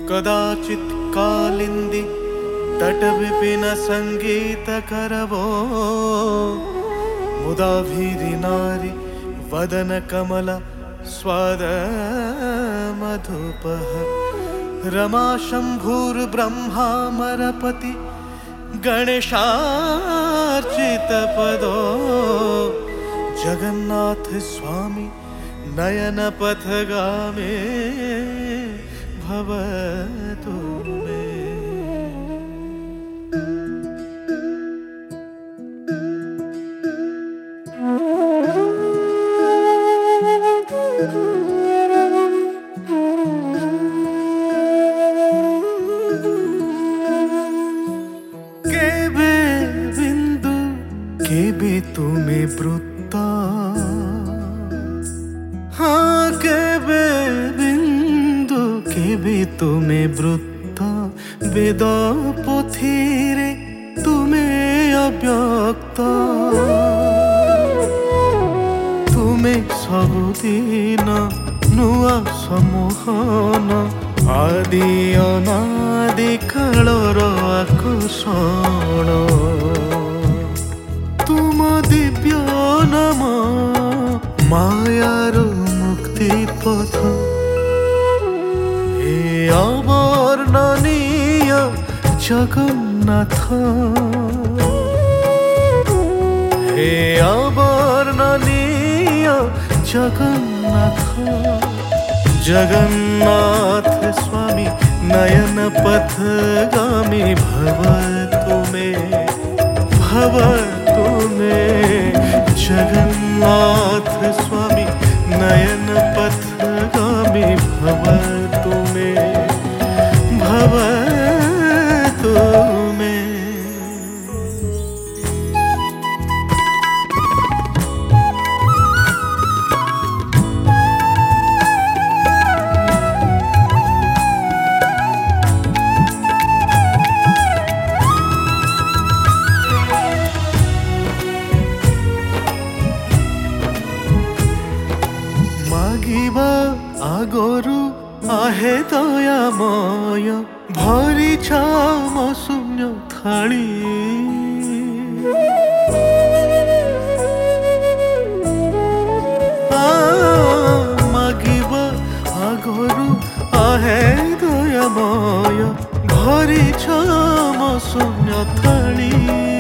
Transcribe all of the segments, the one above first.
कदाचित् कालिंदी तट विपिन संगीत करवो मुदा भीरि नारी वदन कमल स्वाद मधुपः रमा शंभुर्ब्रह्मामरपति गणेशार्चित पदो जगन्नाथ स्वामी नयन पथगामे भवतु मे। केबे बिंदु केबे तुमे ब्रुता हाँ केबे बिंदु केबे तुमे ब्रुता वेद पोथिरे तुमे अव्यक्त तुमे सबुदिन नुआ सम्मोहन आदि अनादि कालर आकर्षण तुम दिव्य नाम मायार मुक्ति पथ हे अवर्णनीय जगन्नाथ हे अवर्णनीय जगन्नाथ जगन्नाथ स्वामी नयन पथगामी भवतु मे जगन्नाथ स्वामी नयन पथगामी भवतु मे मागिबा आगरु आहे दयामय भरी छाम शून्य थाली मागिबा आगरु आहे दयामय भरी छाम शून्य थाली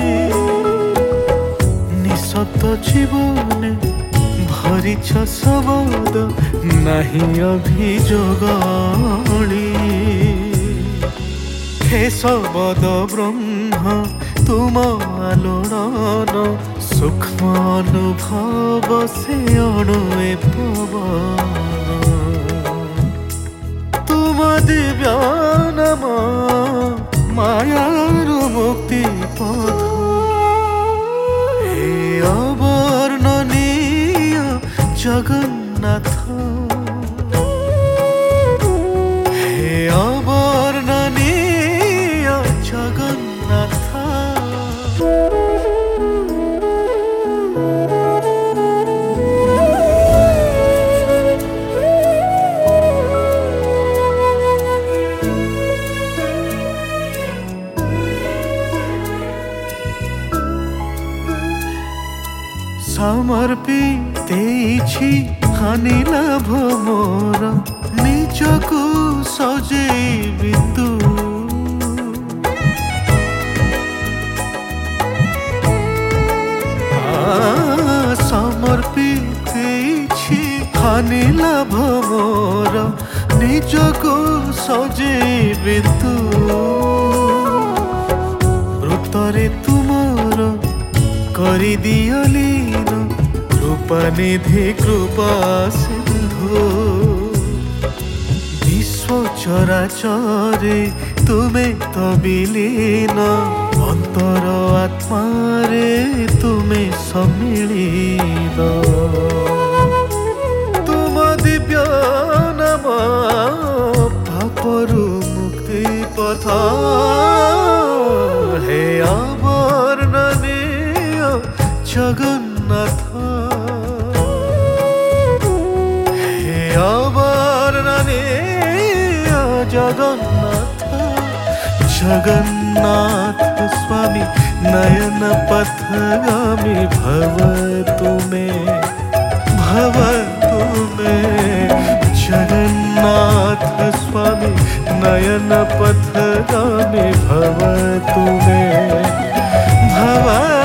निशब्द जीवने भरिछ शब्द नहीं अभियोगली हे शब्द ब्रह्म तुम आलोड़न सूक्ष्म अनुभव से अणुए पवन तुम दिव्य नाम मायार मुक्ति पथ हे अवर्णनीय जगन्नाथ हे अवर्णनीय जगन्नाथ समर्पिते हानि लाभ मोर निजकु सजेबि तू समर्पिते हानि लाभ मोर निजकु सजेबि तू वृत्तरे तुमर करि दियलीन कृपानिधि कृपा सिंधु विश्व चराचरे तुमे तो विलीन अंतर आत्मारे तुमे सम्मिलित तुम दिव्य नाम पापरु मुक्ति पथ हे अवर्णनीय जगन्नाथ हे अवर्णनीय जगन्नाथ जगन्नाथ स्वामी नयन पथगामी भव तुम्हें जगन्नाथ स्वामी नयन पथगामी भव तुम्हें भव